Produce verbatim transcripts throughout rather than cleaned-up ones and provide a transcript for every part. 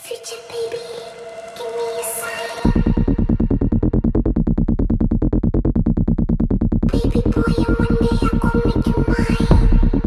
Future baby, give me a sign. Baby boy, and one day I gon' make you mine.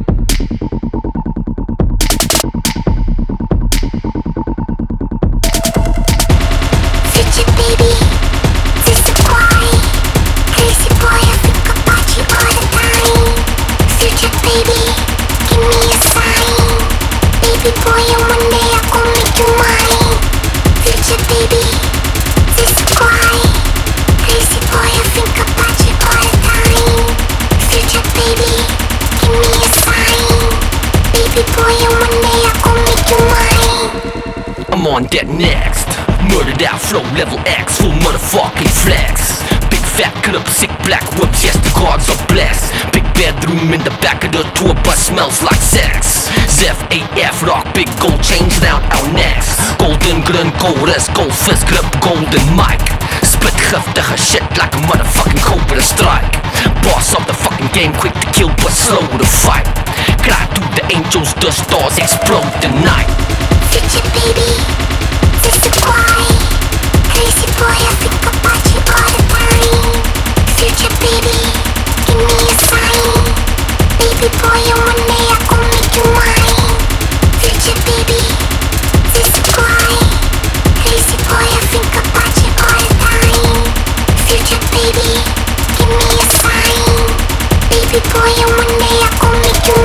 Future baby, this is why. Crazy boy, I think about you all the time. Future baby, give me a sign. Baby boy, and one day I gon' make you mine. Future baby, this is why. Crazy boy, I think about you all the time. Future baby, give me a sign. Baby boy, and one day I gon' make you mine. I'm on that next. Murdered out flow level X, full motherfucking flex. Big fat club, sick black whips, yes the gods are blessed. Big bedroom in the back of the tour bus smells like sex. Z F A F rock, big gold chains down our necks. Golden gun, gold as gold fist grip, golden mic. Spit giftige shit like a motherfucking cobra strike. Boss of the fucking game, quick to kill but slow to fight. Cry to the angels, the stars explode tonight. Future baby, this is why. Crazy boy, I think about you all the time. Future baby, give me a sign. Baby boy, and one day I gon' make you mine. Future baby, this is why. Crazy boy, I think about you all the time. Future baby, give me a sign. Baby boy, and one day I gon' make you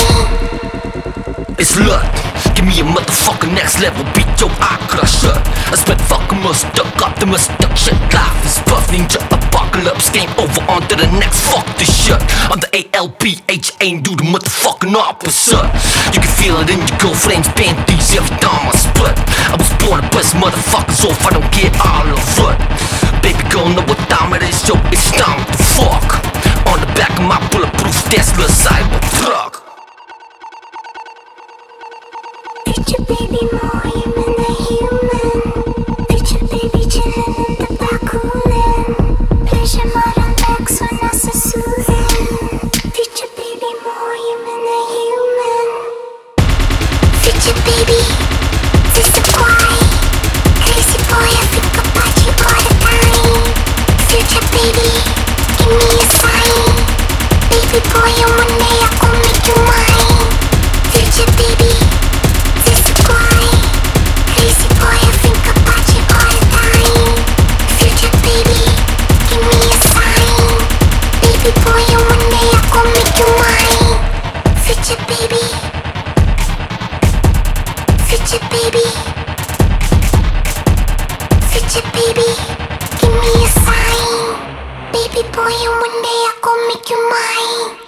mine. It's lut. Give me a motherfucking next level beat, yo, I crusher. I spit fucking stuck, optimus stuck shit. Life is puff, ninja apocalypse. Game over, on to the next, fuck this shit. I'm the A L P H A and do the motherfucking opposite. You can feel it in your girlfriend's panties every time I split. I was born to piss motherfuckers off, I don't get all of it. Baby girl know what time it is, yo, it's time to fuck. On the back of my bulletproof Tesla Cybertruck. Future baby, more human than human. Future baby, chillin' in the back, coolin'. Pleasure modern legs are not so soothing. Future baby, more human than human. Future baby, this is why. Crazy boy, I think about you all the time. Future baby, give me a sign. Baby boy, and one day I gon' make you mine. Future baby, this is why. Crazy boy, I think about you all the time. Future baby, give me a sign. Baby boy, and one day I gon' make you mine. Future baby, future baby, future baby, give me a sign. Baby boy, and one day I gon' make you mine.